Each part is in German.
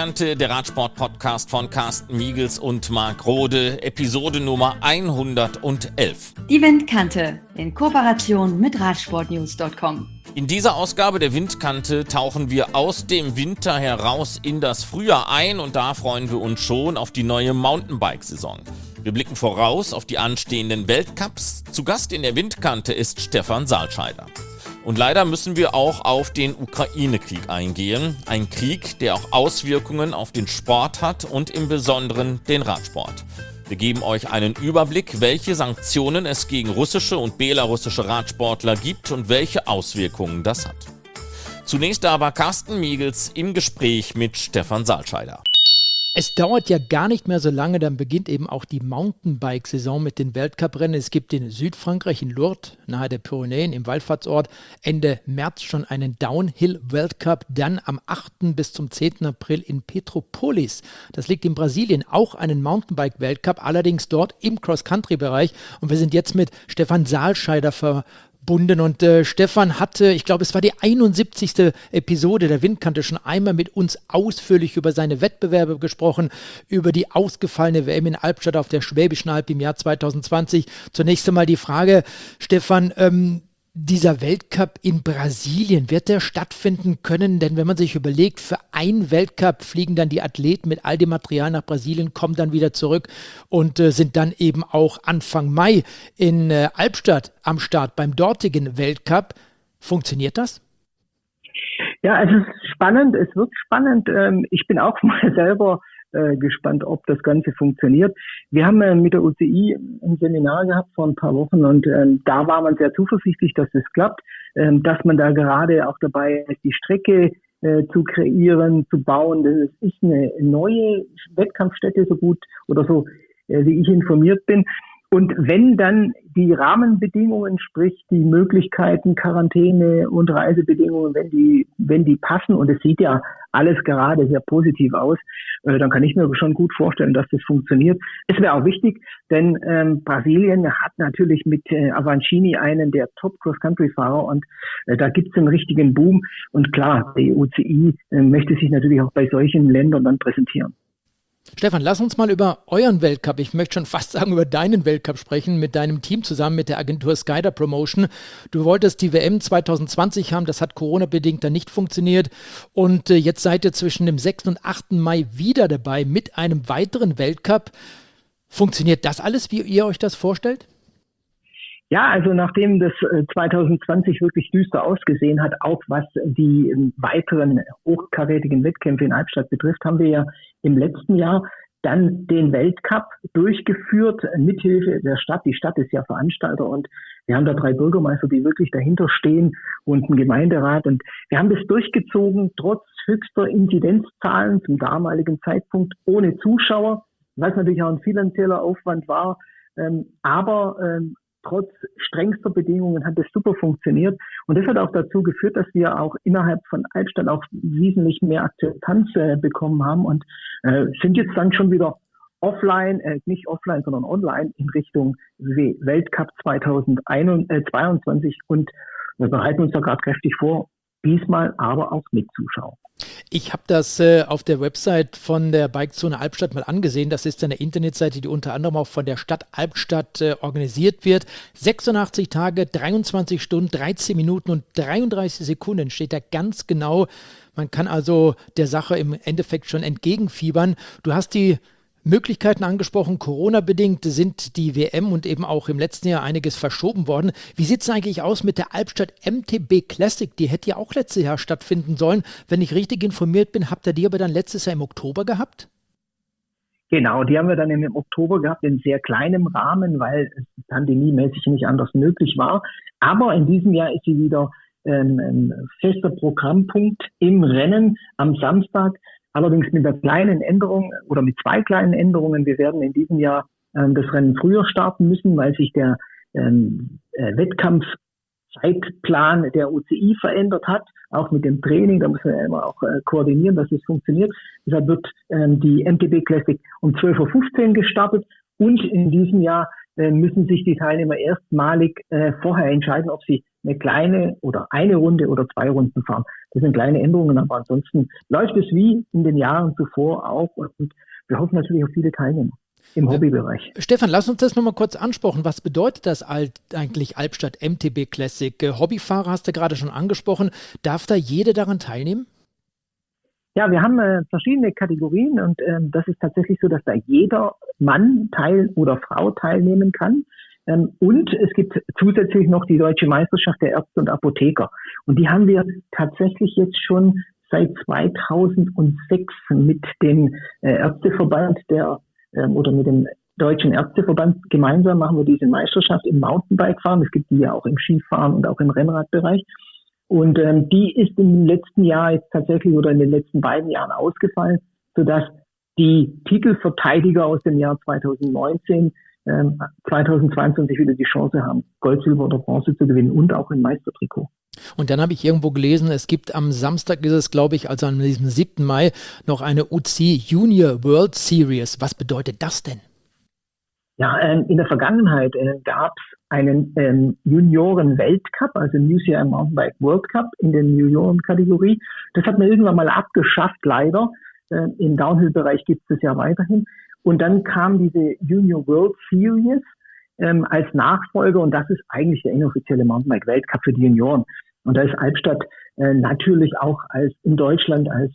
Windkante, der Radsport-Podcast von Carsten Miegels und Marc Rode, Episode Nummer 111. Die Windkante in Kooperation mit Radsportnews.com. In dieser Ausgabe der Windkante tauchen wir aus dem Winter heraus in das Frühjahr ein und da freuen wir uns schon auf die neue Mountainbike-Saison. Wir blicken voraus auf die anstehenden Weltcups. Zu Gast in der Windkante ist Stefan Saltscheider. Und leider müssen wir auch auf den Ukraine-Krieg eingehen. Ein Krieg, der auch Auswirkungen auf den Sport hat und im Besonderen den Radsport. Wir geben euch einen Überblick, welche Sanktionen es gegen russische und belarussische Radsportler gibt und welche Auswirkungen das hat. Zunächst aber Carsten Miegels im Gespräch mit Stefan Saltscheider. Es dauert ja gar nicht mehr so lange, dann beginnt eben auch die Mountainbike-Saison mit den Weltcuprennen. Es gibt in Südfrankreich, in Lourdes, nahe der Pyrenäen, im Wallfahrtsort, Ende März schon einen Downhill-Weltcup. Dann am 8. bis zum 10. April in Petropolis. Das liegt in Brasilien, auch einen Mountainbike-Weltcup, allerdings dort im Cross-Country-Bereich. Und wir sind jetzt mit Stefan Saltscheider verbunden. Und Stefan hatte, ich glaube, es war die 71. Episode der Windkante, schon einmal mit uns ausführlich über seine Wettbewerbe gesprochen, über die ausgefallene WM in Albstadt auf der Schwäbischen Alb im Jahr 2020. Zunächst einmal die Frage, Stefan, dieser Weltcup in Brasilien, wird der stattfinden können? Denn wenn man sich überlegt, für einen Weltcup fliegen dann die Athleten mit all dem Material nach Brasilien, kommen dann wieder zurück und sind dann eben auch Anfang Mai in Albstadt am Start beim dortigen Weltcup. Funktioniert das? Ja, es ist spannend, es wird spannend. Ich bin auch mal selber gespannt, ob das Ganze funktioniert. Wir haben mit der UCI ein Seminar gehabt vor ein paar Wochen und da war man sehr zuversichtlich, dass es klappt, dass man da gerade auch dabei ist, die Strecke zu kreieren, zu bauen. Das ist eine neue Wettkampfstätte, so gut oder so, wie ich informiert bin. Und wenn dann die Rahmenbedingungen, sprich die Möglichkeiten, Quarantäne und Reisebedingungen, wenn die passen, und es sieht ja alles gerade sehr positiv aus, dann kann ich mir schon gut vorstellen, dass das funktioniert. Es wäre auch wichtig, denn Brasilien hat natürlich mit Avancini einen der Top-Cross-Country-Fahrer und da gibt es einen richtigen Boom. Und klar, die UCI möchte sich natürlich auch bei solchen Ländern dann präsentieren. Stefan, lass uns mal über euren Weltcup, ich möchte schon fast sagen über deinen Weltcup sprechen, mit deinem Team zusammen, mit der Agentur Skyder Promotion. Du wolltest die WM 2020 haben, das hat Corona-bedingt dann nicht funktioniert und jetzt seid ihr zwischen dem 6. und 8. Mai wieder dabei mit einem weiteren Weltcup. Funktioniert das alles, wie ihr euch das vorstellt? Ja, also nachdem das 2020 wirklich düster ausgesehen hat, auch was die weiteren hochkarätigen Wettkämpfe in Albstadt betrifft, haben wir ja im letzten Jahr dann den Weltcup durchgeführt, mithilfe der Stadt. Die Stadt ist ja Veranstalter und wir haben da 3 Bürgermeister, die wirklich dahinter stehen und einen Gemeinderat. Und wir haben das durchgezogen, trotz höchster Inzidenzzahlen zum damaligen Zeitpunkt, ohne Zuschauer, was natürlich auch ein finanzieller Aufwand war, aber trotz strengster Bedingungen hat es super funktioniert. Und das hat auch dazu geführt, dass wir auch innerhalb von Albstadt auch wesentlich mehr Akzeptanz bekommen haben und sind jetzt dann schon wieder offline, nicht offline, sondern online in Richtung Weltcup 2022 und wir bereiten uns da gerade kräftig vor, diesmal aber auch mit Zuschauern. Ich habe das auf der Website von der Bikezone Albstadt mal angesehen. Das ist eine Internetseite, die unter anderem auch von der Stadt Albstadt organisiert wird. 86 Tage, 23 Stunden, 13 Minuten und 33 Sekunden steht da ganz genau. Man kann also der Sache im Endeffekt schon entgegenfiebern. Du hast die Möglichkeiten angesprochen, Corona-bedingt sind die WM und eben auch im letzten Jahr einiges verschoben worden. Wie sieht es eigentlich aus mit der Albstadt MTB Classic? Die hätte ja auch letztes Jahr stattfinden sollen. Wenn ich richtig informiert bin, habt ihr die aber dann letztes Jahr im Oktober gehabt? Genau, die haben wir dann im Oktober gehabt, in sehr kleinem Rahmen, weil es pandemiemäßig nicht anders möglich war. Aber in diesem Jahr ist sie wieder fester Programmpunkt im Rennen am Samstag. Allerdings mit einer kleinen Änderung oder mit 2 kleinen Änderungen. Wir werden in diesem Jahr das Rennen früher starten müssen, weil sich der Wettkampfzeitplan der UCI verändert hat, auch mit dem Training. Da müssen wir immer auch koordinieren, dass es funktioniert. Deshalb wird die MTB Classic um 12:15 Uhr gestartet und in diesem Jahr müssen sich die Teilnehmer erstmalig vorher entscheiden, ob sie eine kleine oder eine Runde oder 2 Runden fahren. Das sind kleine Änderungen, aber ansonsten läuft es wie in den Jahren zuvor auch und wir hoffen natürlich auf viele Teilnehmer im Hobbybereich. Stefan, lass uns das nochmal kurz ansprechen. Was bedeutet das eigentlich Albstadt MTB Classic? Hobbyfahrer hast du gerade schon angesprochen. Darf da jeder daran teilnehmen? Ja, wir haben verschiedene Kategorien und das ist tatsächlich so, dass da jeder Mann oder Frau teilnehmen kann. Und es gibt zusätzlich noch die Deutsche Meisterschaft der Ärzte und Apotheker. Und die haben wir tatsächlich jetzt schon seit 2006 mit dem Ärzteverband oder mit dem Deutschen Ärzteverband gemeinsam machen wir diese Meisterschaft im Mountainbike-Fahren. Es gibt die ja auch im Skifahren und auch im Rennradbereich. Und die ist im letzten Jahr jetzt tatsächlich oder in den letzten beiden Jahren ausgefallen, sodass die Titelverteidiger aus dem Jahr 2019, 2022 wieder die Chance haben, Gold, Silber oder Bronze zu gewinnen und auch im Meistertrikot. Und dann habe ich irgendwo gelesen, es gibt am Samstag ist es, glaube ich, also an diesem 7. Mai, noch eine UCI Junior World Series. Was bedeutet das denn? Ja, in der Vergangenheit gab es einen Junioren-Weltcup, also New UCI Mountainbike World Cup in der Junioren-Kategorie. Das hat man irgendwann mal abgeschafft, leider. Im Downhill-Bereich gibt es das ja weiterhin. Und dann kam diese Junior World Series als Nachfolger und das ist eigentlich der inoffizielle Mountainbike-Weltcup für die Junioren. Und da ist Albstadt natürlich auch in Deutschland als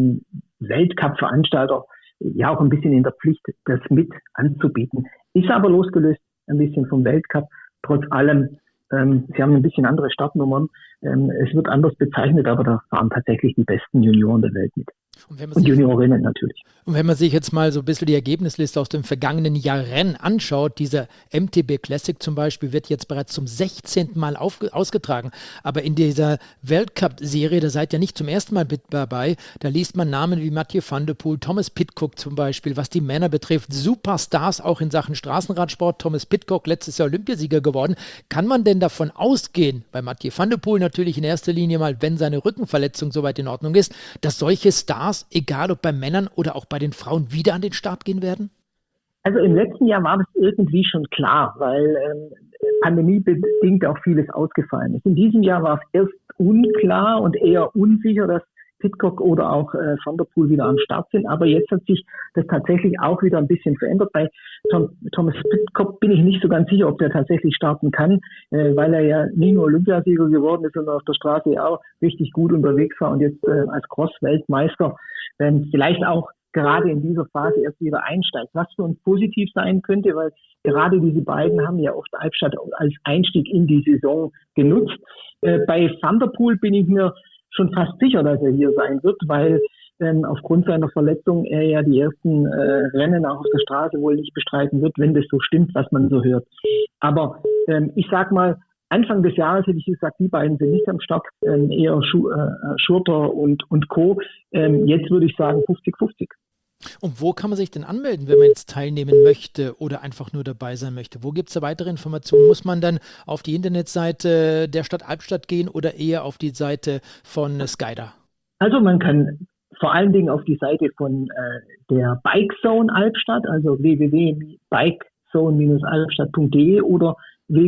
Weltcup-Veranstalter ja auch ein bisschen in der Pflicht, das mit anzubieten. Ist aber losgelöst ein bisschen vom Weltcup. Trotz allem, sie haben ein bisschen andere Startnummern. Es wird anders bezeichnet, aber da fahren tatsächlich die besten Junioren der Welt mit. Und Juniorinnen natürlich. Und wenn man sich jetzt mal so ein bisschen die Ergebnisliste aus dem vergangenen Jahr Rennen anschaut, dieser MTB Classic zum Beispiel wird jetzt bereits zum 16. Mal ausgetragen. Aber in dieser Weltcup-Serie, da seid ihr nicht zum ersten Mal mit dabei, da liest man Namen wie Mathieu van der Poel, Thomas Pidcock zum Beispiel, was die Männer betrifft, Superstars auch in Sachen Straßenradsport. Thomas Pidcock, letztes Jahr Olympiasieger geworden. Kann man denn davon ausgehen, bei Mathieu van der Poel natürlich in erster Linie mal, wenn seine Rückenverletzung soweit in Ordnung ist, dass solche Stars, egal ob bei Männern oder auch bei den Frauen, wieder an den Start gehen werden? Also im letzten Jahr war das irgendwie schon klar, weil pandemiebedingt auch vieles ausgefallen ist. In diesem Jahr war es erst unklar und eher unsicher, dass Pidcock oder auch Van der Poel wieder am Start sind. Aber jetzt hat sich das tatsächlich auch wieder ein bisschen verändert. Bei Thomas Pidcock bin ich nicht so ganz sicher, ob der tatsächlich starten kann, weil er ja nie nur Olympiasieger geworden ist, sondern auf der Straße auch richtig gut unterwegs war und jetzt als Cross-Weltmeister vielleicht auch gerade in dieser Phase erst wieder einsteigt. Was für uns positiv sein könnte, weil gerade diese beiden haben ja oft Albstadt als Einstieg in die Saison genutzt. Bei Van der Poel bin ich mir schon fast sicher, dass er hier sein wird, weil aufgrund seiner Verletzung er ja die ersten Rennen auch auf der Straße wohl nicht bestreiten wird, wenn das so stimmt, was man so hört. Aber ich sag mal, Anfang des Jahres hätte ich gesagt, die beiden sind nicht am Start, eher Schurter und Co. Jetzt würde ich sagen 50-50. Und wo kann man sich denn anmelden, wenn man jetzt teilnehmen möchte oder einfach nur dabei sein möchte? Wo gibt es da weitere Informationen? Muss man dann auf die Internetseite der Stadt Albstadt gehen oder eher auf die Seite von Skyda? Also man kann vor allen Dingen auf die Seite von der Bike Zone Albstadt, also www.bikezone-albstadt.de oder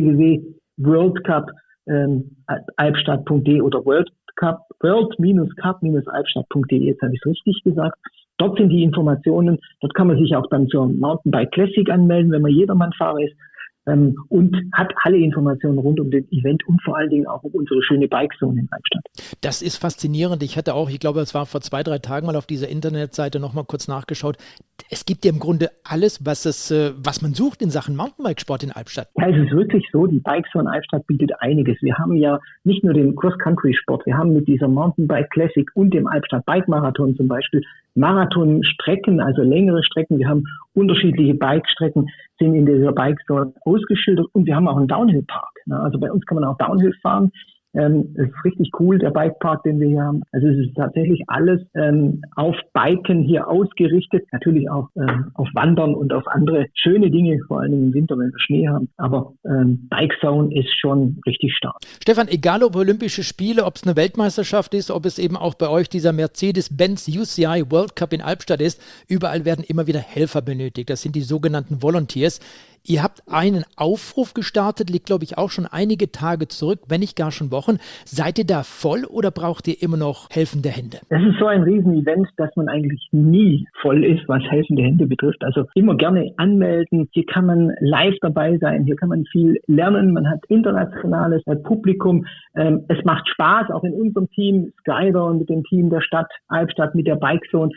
www.worldcup-albstadt.de oder world-cup-albstadt.de, jetzt habe ich es richtig gesagt. Dort sind die Informationen, dort kann man sich auch dann zur Mountainbike Classic anmelden, wenn man Jedermannfahrer ist, und hat alle Informationen rund um den Event und vor allen Dingen auch um unsere schöne Bikezone in Albstadt. Das ist faszinierend. Ich hatte auch, ich glaube, es war vor 2-3 Tagen mal auf dieser Internetseite nochmal kurz nachgeschaut. Es gibt ja im Grunde alles, was man sucht in Sachen Mountainbikesport in Albstadt. Ja, es ist wirklich so, die Bikezone Albstadt bietet einiges. Wir haben ja nicht nur den Cross-Country-Sport, wir haben mit dieser Mountainbike Classic und dem Albstadt Bike Marathon zum Beispiel Marathonstrecken, also längere Strecken. Wir haben unterschiedliche Bike-Strecken, sind in dieser Bikezone ausgeschildert und wir haben auch einen Downhill-Park. Also bei uns kann man auch Downhill fahren. Das ist richtig cool, der Bikepark, den wir hier haben. Also es ist tatsächlich alles auf Biken hier ausgerichtet. Natürlich auch auf Wandern und auf andere schöne Dinge, vor allem im Winter, wenn wir Schnee haben. Aber Bikezone ist schon richtig stark. Stefan, egal ob Olympische Spiele, ob es eine Weltmeisterschaft ist, ob es eben auch bei euch dieser Mercedes-Benz UCI World Cup in Albstadt ist, überall werden immer wieder Helfer benötigt. Das sind die sogenannten Volunteers. Ihr habt einen Aufruf gestartet, liegt glaube ich auch schon einige Tage zurück, wenn nicht gar schon Wochen. Seid ihr da voll oder braucht ihr immer noch helfende Hände? Das ist so ein Riesenevent, dass man eigentlich nie voll ist, was helfende Hände betrifft. Also immer gerne anmelden. Hier kann man live dabei sein. Hier kann man viel lernen. Man hat internationales Publikum. Es macht Spaß, auch in unserem Team, Skyder und mit dem Team der Stadt, Albstadt, mit der Bikezone.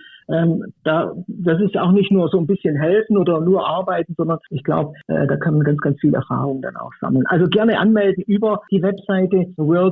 Das ist auch nicht nur so ein bisschen helfen oder nur arbeiten, sondern ich glaube, da kann man ganz, ganz viel Erfahrung dann auch sammeln. Also gerne anmelden über die Webseite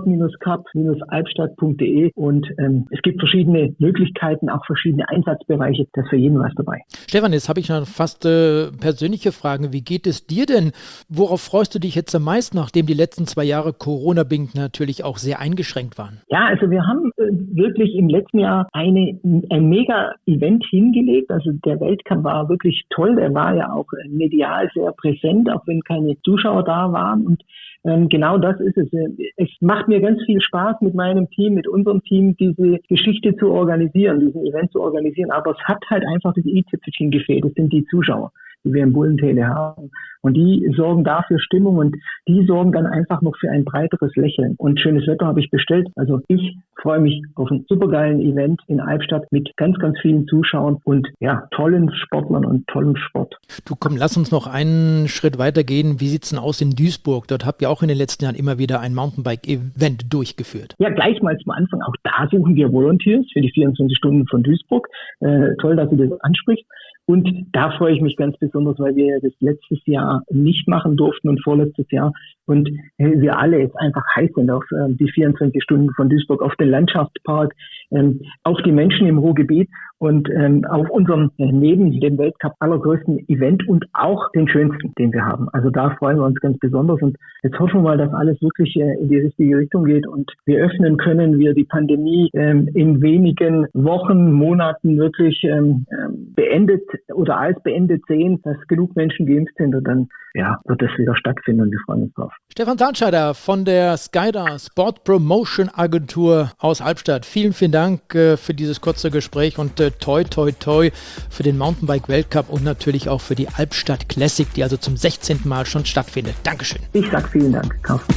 world-cup-albstadt.de und es gibt verschiedene Möglichkeiten, auch verschiedene Einsatzbereiche, da ist für jeden was dabei. Stefan, jetzt habe ich noch fast persönliche Fragen. Wie geht es dir denn? Worauf freust du dich jetzt am meisten, nachdem die letzten 2 Jahre Corona-bedingt natürlich auch sehr eingeschränkt waren? Ja, also wir haben wirklich im letzten Jahr ein mega Event hingelegt. Also der Weltcup war wirklich toll. Der war ja auch medial sehr präsent, auch wenn keine Zuschauer da waren. Und genau das ist es. Es macht mir ganz viel Spaß mit meinem Team, mit unserem Team, diese Geschichte zu organisieren, diesen Event zu organisieren. Aber es hat halt einfach das i-Tüpfelchen gefehlt. Das sind die Zuschauer, die wir im Bullentale haben. Und die sorgen dafür Stimmung und die sorgen dann einfach noch für ein breiteres Lächeln. Und schönes Wetter habe ich bestellt. Also ich freue mich auf einen supergeilen Event in Albstadt mit ganz, ganz vielen Zuschauern und ja, tollen Sportlern und tollem Sport. Du komm, lass uns noch einen Schritt weiter gehen. Wie sieht's denn aus in Duisburg? Dort habt ihr auch in den letzten Jahren immer wieder ein Mountainbike-Event durchgeführt. Ja, gleich mal zum Anfang. Auch da suchen wir Volunteers für die 24 Stunden von Duisburg. Toll, dass du das ansprichst. Und da freue ich mich ganz besonders, weil wir das letztes Jahr nicht machen durften und vorletztes Jahr. Und wir alle jetzt einfach heiß sind auf die 24 Stunden von Duisburg, auf den Landschaftspark, auf die Menschen im Ruhrgebiet und auf unserem neben dem Weltcup allergrößten Event und auch den schönsten, den wir haben. Also da freuen wir uns ganz besonders und jetzt hoffen wir mal, dass alles wirklich in die richtige Richtung geht und wir öffnen können, wir die Pandemie in wenigen Wochen, Monaten wirklich beendet oder als beendet sehen, dass genug Menschen geimpft sind und dann wird das wieder stattfinden und wir freuen uns drauf. Stefan Zahnscheider von der Skyder Sport Promotion Agentur aus Albstadt. Vielen, vielen Dank für dieses kurze Gespräch und toi, toi, toi für den Mountainbike Weltcup und natürlich auch für die Albstadt Classic, die also zum 16. Mal schon stattfindet. Dankeschön. Ich sage vielen Dank, Carsten.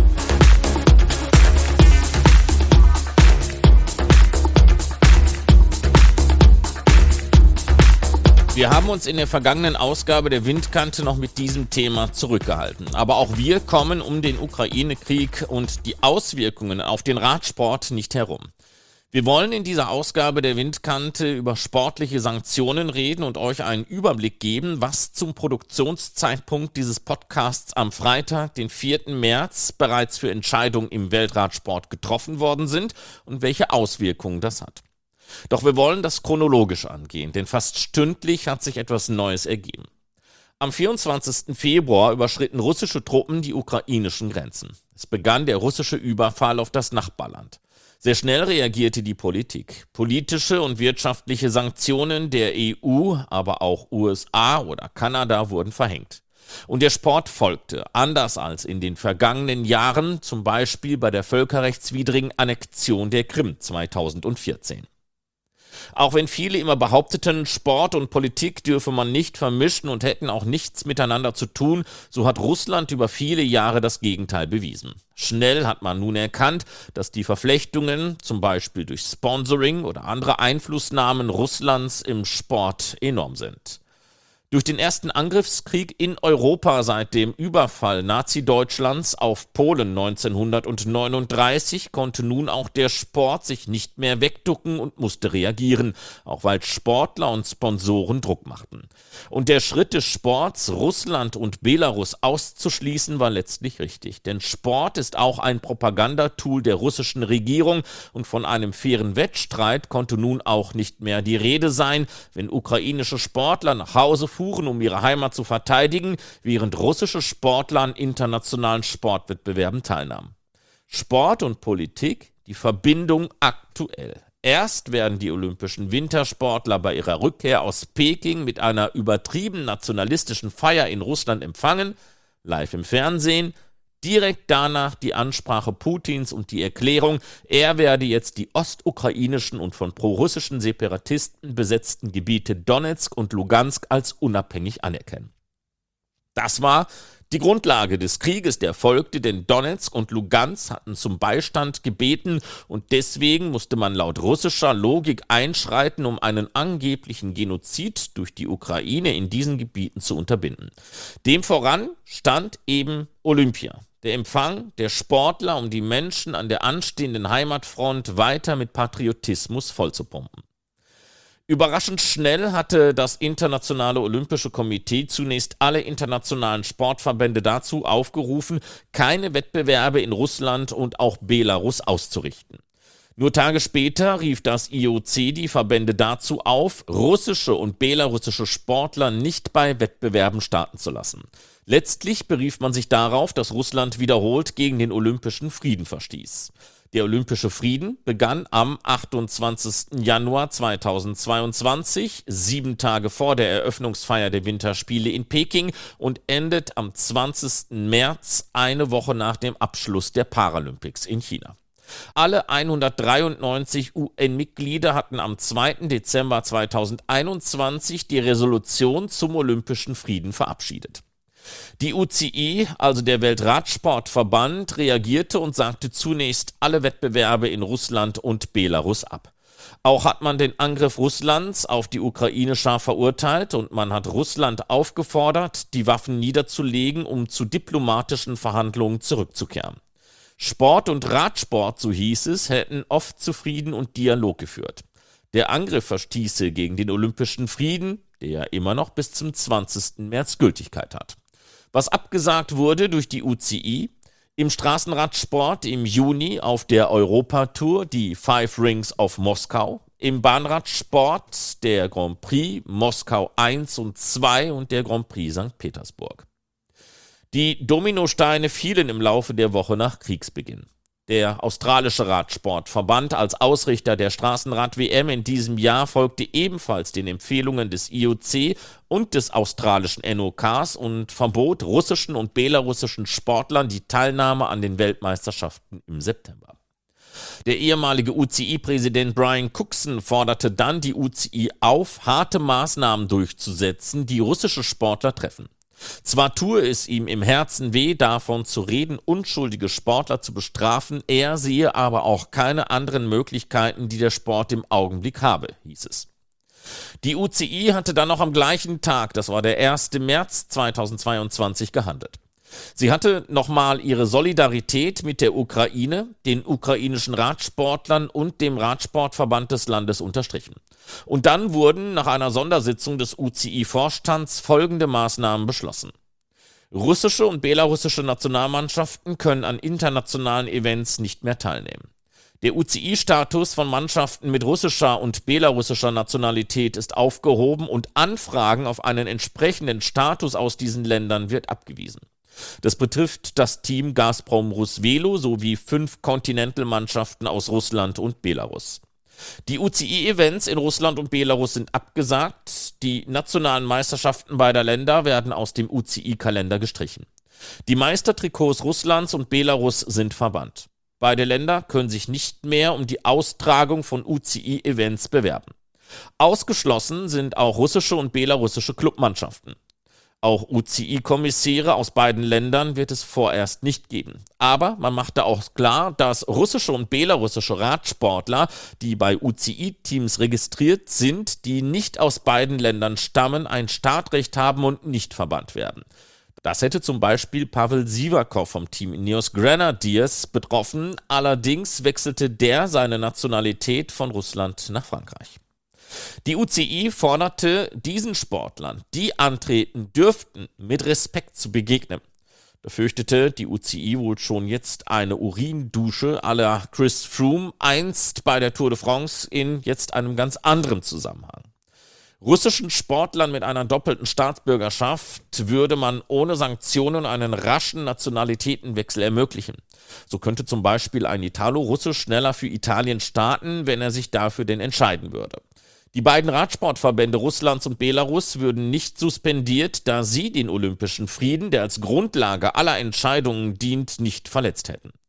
Wir haben uns in der vergangenen Ausgabe der Windkante noch mit diesem Thema zurückgehalten. Aber auch wir kommen um den Ukraine-Krieg und die Auswirkungen auf den Radsport nicht herum. Wir wollen in dieser Ausgabe der Windkante über sportliche Sanktionen reden und euch einen Überblick geben, was zum Produktionszeitpunkt dieses Podcasts am Freitag, den 4. März, bereits für Entscheidungen im Weltradsport getroffen worden sind und welche Auswirkungen das hat. Doch wir wollen das chronologisch angehen, denn fast stündlich hat sich etwas Neues ergeben. Am 24. Februar überschritten russische Truppen die ukrainischen Grenzen. Es begann der russische Überfall auf das Nachbarland. Sehr schnell reagierte die Politik. Politische und wirtschaftliche Sanktionen der EU, aber auch USA oder Kanada wurden verhängt. Und der Sport folgte, anders als in den vergangenen Jahren, zum Beispiel bei der völkerrechtswidrigen Annexion der Krim 2014. Auch wenn viele immer behaupteten, Sport und Politik dürfe man nicht vermischen und hätten auch nichts miteinander zu tun, so hat Russland über viele Jahre das Gegenteil bewiesen. Schnell hat man nun erkannt, dass die Verflechtungen, zum Beispiel durch Sponsoring oder andere Einflussnahmen Russlands im Sport enorm sind. Durch den ersten Angriffskrieg in Europa seit dem Überfall Nazi-Deutschlands auf Polen 1939 konnte nun auch der Sport sich nicht mehr wegducken und musste reagieren, auch weil Sportler und Sponsoren Druck machten. Und der Schritt des Sports, Russland und Belarus auszuschließen, war letztlich richtig. Denn Sport ist auch ein Propagandatool der russischen Regierung und von einem fairen Wettstreit konnte nun auch nicht mehr die Rede sein, wenn ukrainische Sportler nach Hause fuhren, um ihre Heimat zu verteidigen, während russische Sportler an internationalen Sportwettbewerben teilnahmen. Sport und Politik, die Verbindung aktuell. Erst werden die olympischen Wintersportler bei ihrer Rückkehr aus Peking mit einer übertrieben nationalistischen Feier in Russland empfangen, live im Fernsehen. Direkt danach die Ansprache Putins und die Erklärung, er werde jetzt die ostukrainischen und von prorussischen Separatisten besetzten Gebiete Donezk und Lugansk als unabhängig anerkennen. Das war die Grundlage des Krieges, der folgte, denn Donezk und Lugansk hatten zum Beistand gebeten und deswegen musste man laut russischer Logik einschreiten, um einen angeblichen Genozid durch die Ukraine in diesen Gebieten zu unterbinden. Dem voran stand eben Olympia. Der Empfang der Sportler, um die Menschen an der anstehenden Heimatfront weiter mit Patriotismus vollzupumpen. Überraschend schnell hatte das Internationale Olympische Komitee zunächst alle internationalen Sportverbände dazu aufgerufen, keine Wettbewerbe in Russland und auch Belarus auszurichten. Nur Tage später rief das IOC die Verbände dazu auf, russische und belarussische Sportler nicht bei Wettbewerben starten zu lassen. Letztlich berief man sich darauf, dass Russland wiederholt gegen den olympischen Frieden verstieß. Der Olympische Frieden begann am 28. Januar 2022, 7 Tage vor der Eröffnungsfeier der Winterspiele in Peking und endet am 20. März, eine Woche nach dem Abschluss der Paralympics in China. Alle 193 UN-Mitglieder hatten am 2. Dezember 2021 die Resolution zum Olympischen Frieden verabschiedet. Die UCI, also der Weltradsportverband, reagierte und sagte zunächst alle Wettbewerbe in Russland und Belarus ab. Auch hat man den Angriff Russlands auf die Ukraine scharf verurteilt und man hat Russland aufgefordert, die Waffen niederzulegen, um zu diplomatischen Verhandlungen zurückzukehren. Sport und Radsport, so hieß es, hätten oft zu Frieden und Dialog geführt. Der Angriff verstieße gegen den Olympischen Frieden, der immer noch bis zum 20. März Gültigkeit hat. Was abgesagt wurde durch die UCI, im Straßenradsport im Juni auf der Europatour die Five Rings of Moskau, im Bahnradsport der Grand Prix Moskau 1 und 2 und der Grand Prix St. Petersburg. Die Dominosteine fielen im Laufe der Woche nach Kriegsbeginn. Der australische Radsportverband als Ausrichter der Straßenrad-WM in diesem Jahr folgte ebenfalls den Empfehlungen des IOC und des australischen NOKs und verbot russischen und belarussischen Sportlern die Teilnahme an den Weltmeisterschaften im September. Der ehemalige UCI-Präsident Brian Cookson forderte dann die UCI auf, harte Maßnahmen durchzusetzen, die russische Sportler treffen. Zwar tue es ihm im Herzen weh, davon zu reden, unschuldige Sportler zu bestrafen, er sehe aber auch keine anderen Möglichkeiten, die der Sport im Augenblick habe, hieß es. Die UCI hatte dann noch am gleichen Tag, das war der 1. März 2022, gehandelt. Sie hatte nochmal ihre Solidarität mit der Ukraine, den ukrainischen Radsportlern und dem Radsportverband des Landes unterstrichen. Und dann wurden nach einer Sondersitzung des UCI-Vorstands folgende Maßnahmen beschlossen. Russische und belarussische Nationalmannschaften können an internationalen Events nicht mehr teilnehmen. Der UCI-Status von Mannschaften mit russischer und belarussischer Nationalität ist aufgehoben und Anfragen auf einen entsprechenden Status aus diesen Ländern wird abgewiesen. Das betrifft das Team Gazprom Rusvelo sowie 5 Continental-Mannschaften aus Russland und Belarus. Die UCI-Events in Russland und Belarus sind abgesagt. Die nationalen Meisterschaften beider Länder werden aus dem UCI-Kalender gestrichen. Die Meistertrikots Russlands und Belarus sind verbannt. Beide Länder können sich nicht mehr um die Austragung von UCI-Events bewerben. Ausgeschlossen sind auch russische und belarussische Clubmannschaften. Auch UCI-Kommissäre aus beiden Ländern wird es vorerst nicht geben. Aber man machte auch klar, dass russische und belarussische Radsportler, die bei UCI-Teams registriert sind, die nicht aus beiden Ländern stammen, ein Startrecht haben und nicht verbannt werden. Das hätte zum Beispiel Pavel Sivakov vom Team Ineos Grenadiers betroffen. Allerdings wechselte der seine Nationalität von Russland nach Frankreich. Die UCI forderte diesen Sportlern, die antreten dürften, mit Respekt zu begegnen. Da fürchtete die UCI wohl schon jetzt eine Urindusche à la Chris Froome, einst bei der Tour de France in jetzt einem ganz anderen Zusammenhang. Russischen Sportlern mit einer doppelten Staatsbürgerschaft würde man ohne Sanktionen einen raschen Nationalitätenwechsel ermöglichen. So könnte zum Beispiel ein Italo-Russe schneller für Italien starten, wenn er sich dafür denn entscheiden würde. Die beiden Radsportverbände Russlands und Belarus würden nicht suspendiert, da sie den olympischen Frieden, der als Grundlage aller Entscheidungen dient, nicht verletzt hätten.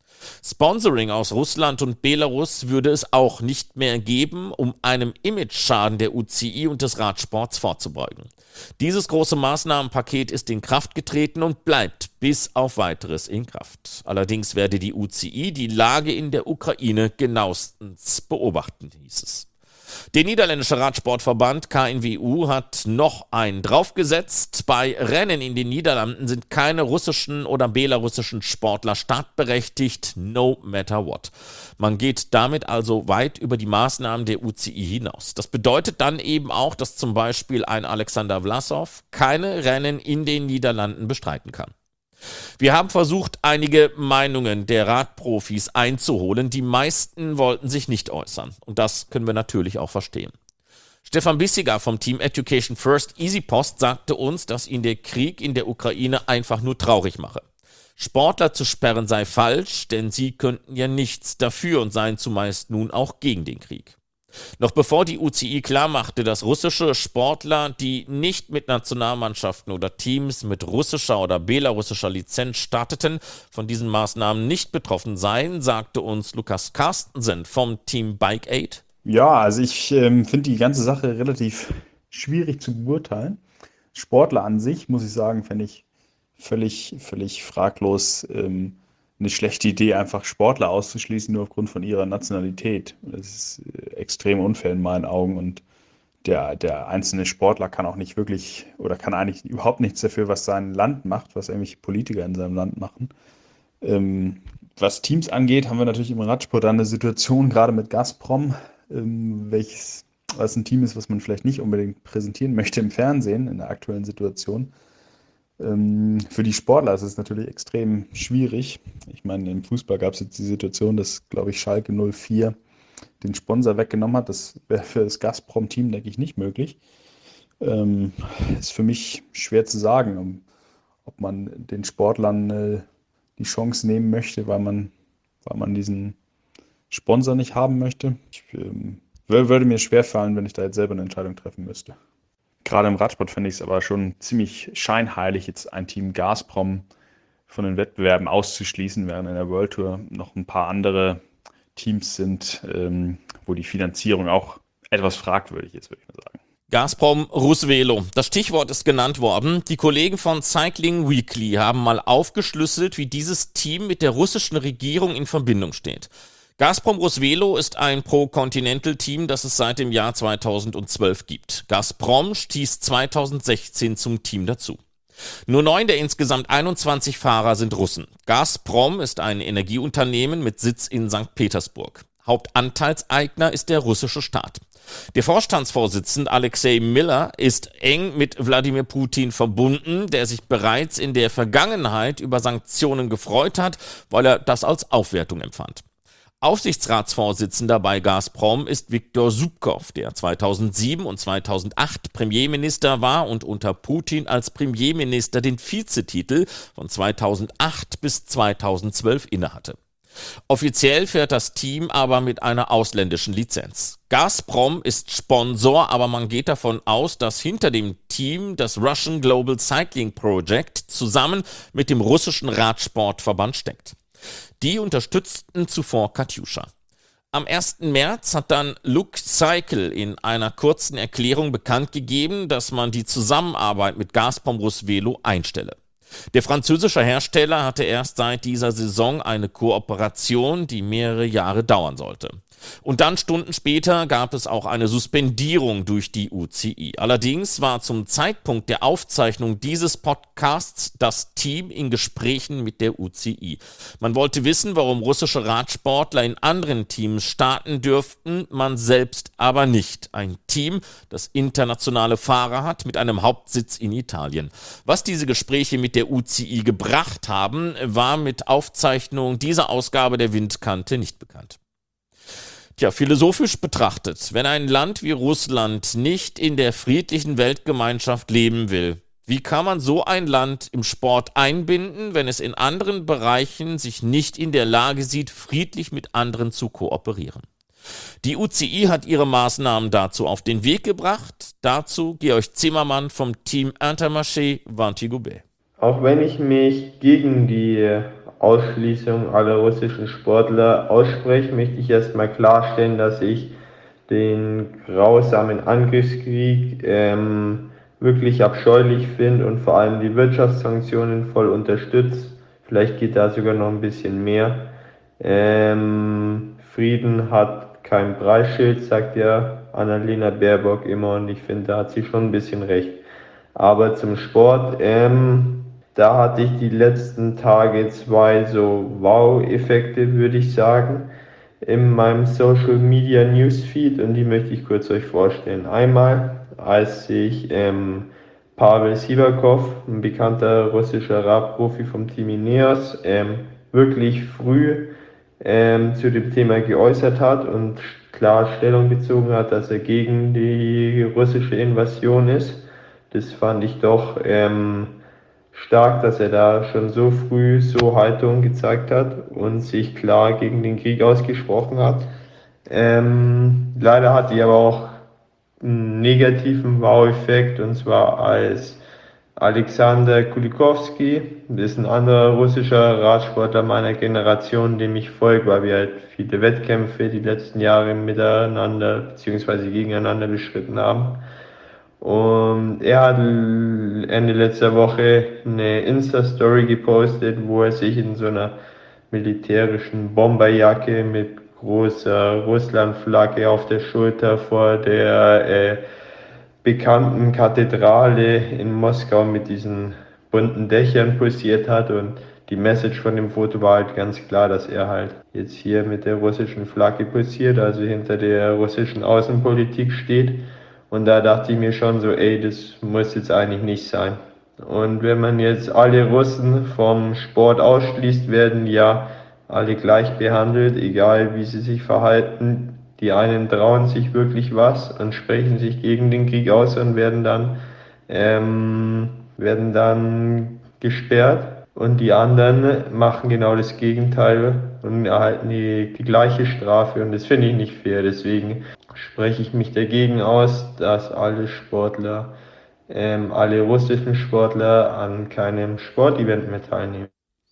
Sponsoring aus Russland und Belarus würde es auch nicht mehr geben, um einem Imageschaden der UCI und des Radsports vorzubeugen. Dieses große Maßnahmenpaket ist in Kraft getreten und bleibt bis auf Weiteres in Kraft. Allerdings werde die UCI die Lage in der Ukraine genauestens beobachten, hieß es. Der niederländische Radsportverband KNWU hat noch einen draufgesetzt. Bei Rennen in den Niederlanden sind keine russischen oder belarussischen Sportler startberechtigt, no matter what. Man geht damit also weit über die Maßnahmen der UCI hinaus. Das bedeutet dann eben auch, dass zum Beispiel ein Alexander Vlasov keine Rennen in den Niederlanden bestreiten kann. Wir haben versucht, einige Meinungen der Radprofis einzuholen. Die meisten wollten sich nicht äußern. Und das können wir natürlich auch verstehen. Stefan Bissiger vom Team Education First EasyPost sagte uns, dass ihn der Krieg in der Ukraine einfach nur traurig mache. Sportler zu sperren sei falsch, denn sie könnten ja nichts dafür und seien zumeist nun auch gegen den Krieg. Noch bevor die UCI klarmachte, dass russische Sportler, die nicht mit Nationalmannschaften oder Teams mit russischer oder belarussischer Lizenz starteten, von diesen Maßnahmen nicht betroffen seien, sagte uns Lukas Carstensen vom Team Bike Aid. Ja, also ich finde die ganze Sache relativ schwierig zu beurteilen. Sportler an sich, muss ich sagen, fände ich völlig fraglos eine schlechte Idee, einfach Sportler auszuschließen, nur aufgrund von ihrer Nationalität. Das ist extrem unfair in meinen Augen und der einzelne Sportler kann auch nicht wirklich oder kann eigentlich überhaupt nichts dafür, was sein Land macht, was irgendwelche Politiker in seinem Land machen. Was Teams angeht, haben wir natürlich im Radsport dann eine Situation, gerade mit Gazprom, was ein Team ist, was man vielleicht nicht unbedingt präsentieren möchte im Fernsehen in der aktuellen Situation. Für die Sportler ist es natürlich extrem schwierig. Ich meine, im Fußball gab es jetzt die Situation, dass, glaube ich, Schalke 04 den Sponsor weggenommen hat. Das wäre für das Gazprom-Team, denke ich, nicht möglich. Ist für mich schwer zu sagen, ob man den Sportlern die Chance nehmen möchte, weil man diesen Sponsor nicht haben möchte. Würde mir schwerfallen, wenn ich da jetzt selber eine Entscheidung treffen müsste. Gerade im Radsport finde ich es aber schon ziemlich scheinheilig, jetzt ein Team Gazprom von den Wettbewerben auszuschließen, während in der World Tour noch ein paar andere Teams sind, wo die Finanzierung auch etwas fragwürdig ist, würde ich mal sagen. Gazprom Rusvelo. Das Stichwort ist genannt worden. Die Kollegen von Cycling Weekly haben mal aufgeschlüsselt, wie dieses Team mit der russischen Regierung in Verbindung steht. Gazprom Rusvelo ist ein Pro-Continental-Team, das es seit dem Jahr 2012 gibt. Gazprom stieß 2016 zum Team dazu. Nur 9 der insgesamt 21 Fahrer sind Russen. Gazprom ist ein Energieunternehmen mit Sitz in St. Petersburg. Hauptanteilseigner ist der russische Staat. Der Vorstandsvorsitzende Alexei Miller ist eng mit Wladimir Putin verbunden, der sich bereits in der Vergangenheit über Sanktionen gefreut hat, weil er das als Aufwertung empfand. Aufsichtsratsvorsitzender bei Gazprom ist Viktor Subkov, der 2007 und 2008 Premierminister war und unter Putin als Premierminister den Vizetitel von 2008 bis 2012 innehatte. Offiziell fährt das Team aber mit einer ausländischen Lizenz. Gazprom ist Sponsor, aber man geht davon aus, dass hinter dem Team das Russian Global Cycling Project zusammen mit dem russischen Radsportverband steckt. Die unterstützten zuvor Katjuscha. Am 1. März hat dann Luke Cycle in einer kurzen Erklärung bekannt gegeben, dass man die Zusammenarbeit mit Gazprom Rusvelo einstelle. Der französische Hersteller hatte erst seit dieser Saison eine Kooperation, die mehrere Jahre dauern sollte. Und dann Stunden später gab es auch eine Suspendierung durch die UCI. Allerdings war zum Zeitpunkt der Aufzeichnung dieses Podcasts das Team in Gesprächen mit der UCI. Man wollte wissen, warum russische Radsportler in anderen Teams starten dürften, man selbst aber nicht. Ein Team, das internationale Fahrer hat mit einem Hauptsitz in Italien. Was diese Gespräche mit der UCI gebracht haben, war mit Aufzeichnung dieser Ausgabe der Windkante nicht bekannt. Tja, philosophisch betrachtet, wenn ein Land wie Russland nicht in der friedlichen Weltgemeinschaft leben will, wie kann man so ein Land im Sport einbinden, wenn es in anderen Bereichen sich nicht in der Lage sieht, friedlich mit anderen zu kooperieren? Die UCI hat ihre Maßnahmen dazu auf den Weg gebracht. Dazu Georg Zimmermann vom Team Intermarché Vinti-Gobert. Auch wenn ich mich gegen die Ausschließung aller russischen Sportler ausspreche, möchte ich erstmal klarstellen, dass ich den grausamen Angriffskrieg wirklich abscheulich finde und vor allem die Wirtschaftssanktionen voll unterstütze. Vielleicht geht da sogar noch ein bisschen mehr. Frieden hat kein Preisschild, sagt ja Annalena Baerbock immer, und ich finde, da hat sie schon ein bisschen recht. Aber zum Sport, da hatte ich die letzten Tage 2 so Wow-Effekte, würde ich sagen, in meinem Social Media Newsfeed, und die möchte ich kurz euch vorstellen. Einmal, als sich Pavel Sivakov, ein bekannter russischer Radprofi vom Team Ineos, wirklich früh zu dem Thema geäußert hat und klar Stellung bezogen hat, dass er gegen die russische Invasion ist. Das fand ich doch stark, dass er da schon so früh so Haltung gezeigt hat und sich klar gegen den Krieg ausgesprochen hat. Leider hat die aber auch einen negativen Wow-Effekt, und zwar als Alexander Kulikowski, das ist ein anderer russischer Radsportler meiner Generation, dem ich folge, weil wir halt viele Wettkämpfe die letzten Jahre miteinander bzw. gegeneinander bestritten haben. Und er hat Ende letzter Woche eine Insta-Story gepostet, wo er sich in so einer militärischen Bomberjacke mit großer Russland-Flagge auf der Schulter vor der bekannten Kathedrale in Moskau mit diesen bunten Dächern posiert hat, und die Message von dem Foto war halt ganz klar, dass er halt jetzt hier mit der russischen Flagge posiert, also hinter der russischen Außenpolitik steht. Und da dachte ich mir schon so, das muss jetzt eigentlich nicht sein. Und wenn man jetzt alle Russen vom Sport ausschließt, werden ja alle gleich behandelt, egal wie sie sich verhalten. Die einen trauen sich wirklich was und sprechen sich gegen den Krieg aus und werden dann gesperrt. Und die anderen machen genau das Gegenteil und erhalten die gleiche Strafe. Und das finde ich nicht fair. Deswegen spreche ich mich dagegen aus, dass alle Sportler, alle russischen Sportler an keinem Sportevent mehr teilnehmen.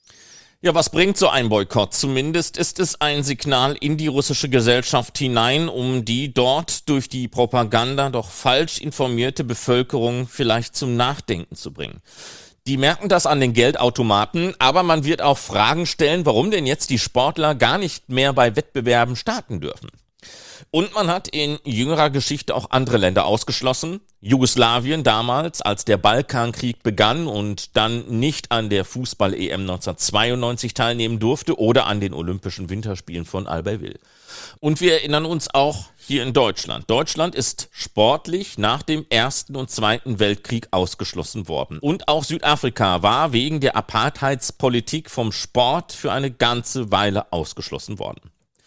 Ja, was bringt so ein Boykott? Zumindest ist es ein Signal in die russische Gesellschaft hinein, um die dort durch die Propaganda doch falsch informierte Bevölkerung vielleicht zum Nachdenken zu bringen. Die merken das an den Geldautomaten, aber man wird auch Fragen stellen, warum denn jetzt die Sportler gar nicht mehr bei Wettbewerben starten dürfen. Und man hat in jüngerer Geschichte auch andere Länder ausgeschlossen. Jugoslawien damals, als der Balkankrieg begann und dann nicht an der Fußball-EM 1992 teilnehmen durfte oder an den Olympischen Winterspielen von Albertville. Und wir erinnern uns auch hier in Deutschland. Deutschland ist sportlich nach dem Ersten und Zweiten Weltkrieg ausgeschlossen worden. Und auch Südafrika war wegen der Apartheidspolitik vom Sport für eine ganze Weile ausgeschlossen worden.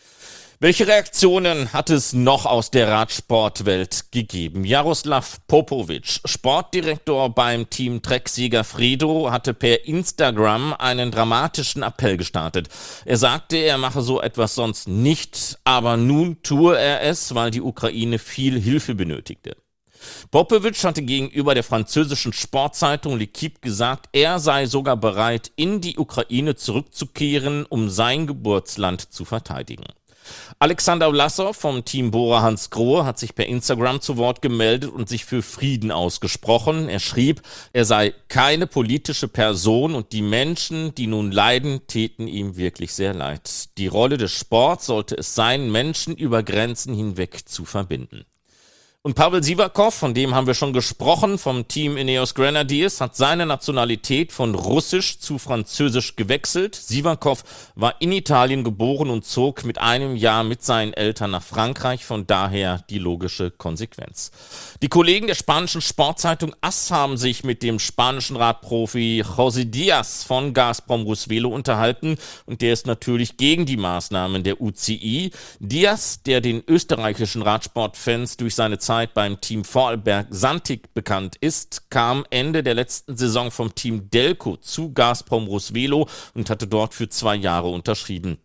Welche Reaktionen hat es noch aus der Radsportwelt gegeben? Jaroslav Popovic, Sportdirektor beim Team Trek-Sieger Fredo, hatte per Instagram einen dramatischen Appell gestartet. Er sagte, er mache so etwas sonst nicht, aber nun tue er es, weil die Ukraine viel Hilfe benötigte. Popovic hatte gegenüber der französischen Sportzeitung L'Équipe gesagt, er sei sogar bereit, in die Ukraine zurückzukehren, um sein Geburtsland zu verteidigen. Alexander Vlasov vom Team Bora Hansgrohe hat sich per Instagram zu Wort gemeldet und sich für Frieden ausgesprochen. Er schrieb, er sei keine politische Person und die Menschen, die nun leiden, täten ihm wirklich sehr leid. Die Rolle des Sports sollte es sein, Menschen über Grenzen hinweg zu verbinden. Und Pavel Sivakov, von dem haben wir schon gesprochen, vom Team Ineos Grenadiers, hat seine Nationalität von Russisch zu Französisch gewechselt. Sivakov war in Italien geboren und zog mit einem Jahr mit seinen Eltern nach Frankreich, von daher die logische Konsequenz. Die Kollegen der spanischen Sportzeitung AS haben sich mit dem spanischen Radprofi José Díaz von Gazprom Rusvelo unterhalten und der ist natürlich gegen die Maßnahmen der UCI. Díaz, der den österreichischen Radsportfans durch seine Zeit beim Team Vorarlberg Santig bekannt ist, kam Ende der letzten Saison vom Team Delco zu Gazprom Rusvelo und hatte dort für 2 Jahre unterschrieben.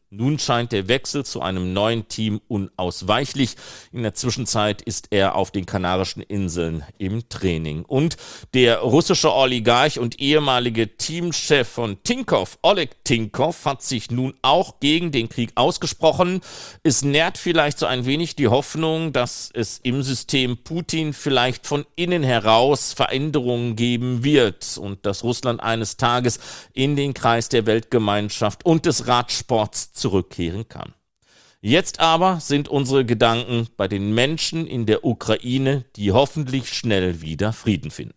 Nun scheint der Wechsel zu einem neuen Team unausweichlich. In der Zwischenzeit ist er auf den Kanarischen Inseln im Training. Und der russische Oligarch und ehemalige Teamchef von Tinkoff, Oleg Tinkoff, hat sich nun auch gegen den Krieg ausgesprochen. Es nährt vielleicht so ein wenig die Hoffnung, dass es im System Putin vielleicht von innen heraus Veränderungen geben wird und dass Russland eines Tages in den Kreis der Weltgemeinschaft und des Radsports zurückkehren kann. Jetzt aber sind unsere Gedanken bei den Menschen in der Ukraine, die hoffentlich schnell wieder Frieden finden.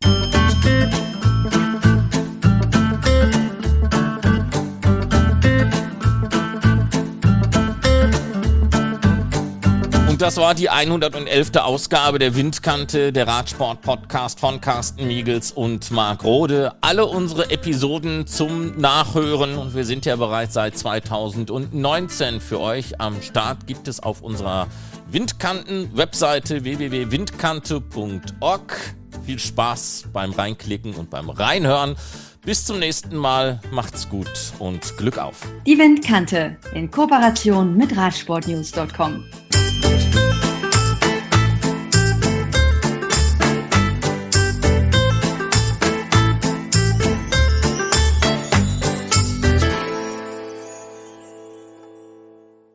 Das war die 111. Ausgabe der Windkante, der Radsport-Podcast von Carsten Miegels und Marc Rode. Alle unsere Episoden zum Nachhören, und wir sind ja bereits seit 2019 für euch am Start, gibt es auf unserer Windkanten-Webseite www.windkante.org. Viel Spaß beim Reinklicken und beim Reinhören. Bis zum nächsten Mal, macht's gut und Glück auf. Die Windkante in Kooperation mit Radsportnews.com.